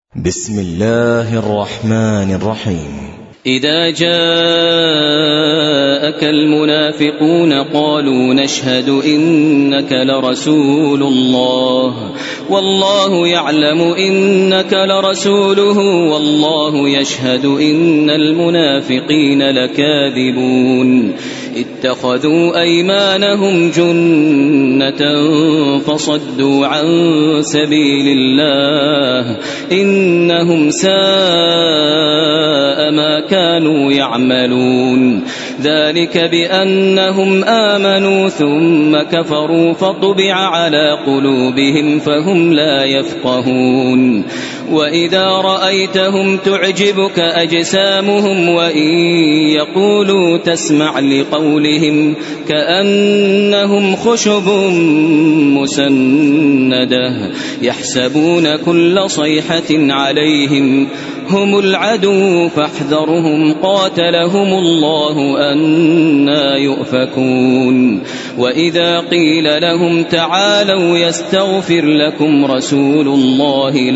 بسم الله الرحمن الرحيم. إذا جاءك المنافقون قالوا نشهد إنك لرسول الله والله يعلم إنك لرسوله والله يشهد إن المنافقين لكاذبون اتخذوا أيمانهم جنة فصدوا عن سبيل الله إنهم ساء ما كانوا يعملون ذلك بأنهم آمنوا ثم كفروا فطبع على قلوبهم فهم لا يفقهون وإذا رأيتهم تعجبك أجسامهم وإن يقولوا تسمع لقولهم كأنهم خشب مسندة يحسبون كل صيحة عليهم هم العدو فاحذرهم قاتلهم الله أنى يؤفكون وإذا قيل لهم تعالوا يستغفر لكم رسول الله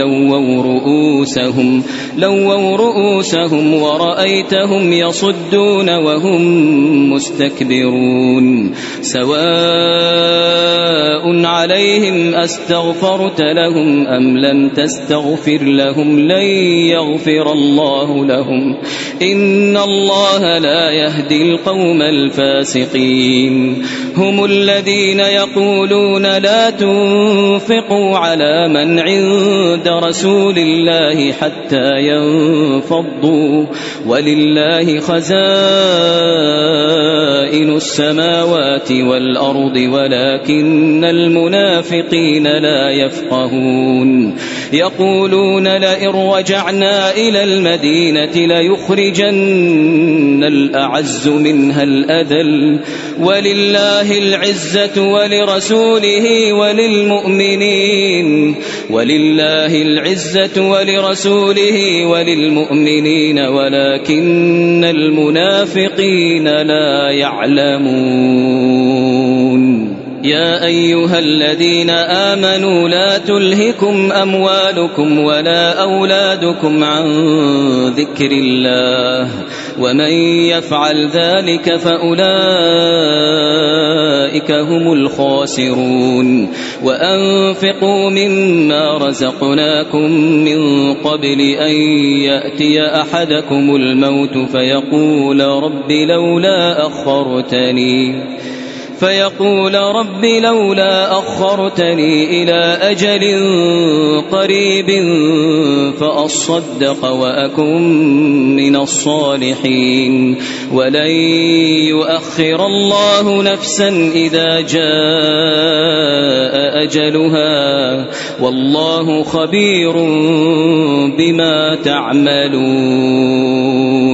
لووا رؤوسهم ورأيتهم يصدون وهم مستكبرون سواء عليهم أستغفرت لهم أم لم تستغفر لهم لن يغفر الله لهم إن الله لا يهدي القوم الفاسقين هم الذين يقولون لا تنفقوا على من عند رسول الله حتى ينفضوا ولله خزائن السماوات والأرض ولكن المنافقين لا يفقهون يقولون لئن رجعنا إلى المدينة ليخرجن الأعز منها الأذل ولله العزة ولرسوله وللمؤمنين ولكن المنافقين لا يعلمون يا أيها الذين آمنوا لا تلهكم أموالكم ولا أولادكم عن ذكر الله ومن يفعل ذلك فأولئك هم الخاسرون وأنفقوا مما رزقناكم من قبل أن يأتي أحدكم الموت فيقول رب لولا أخرتني إلى أجل قريب فأصدق وأكن من الصالحين ولن يؤخر الله نفسا إذا جاء أجلها والله خبير بما تعملون.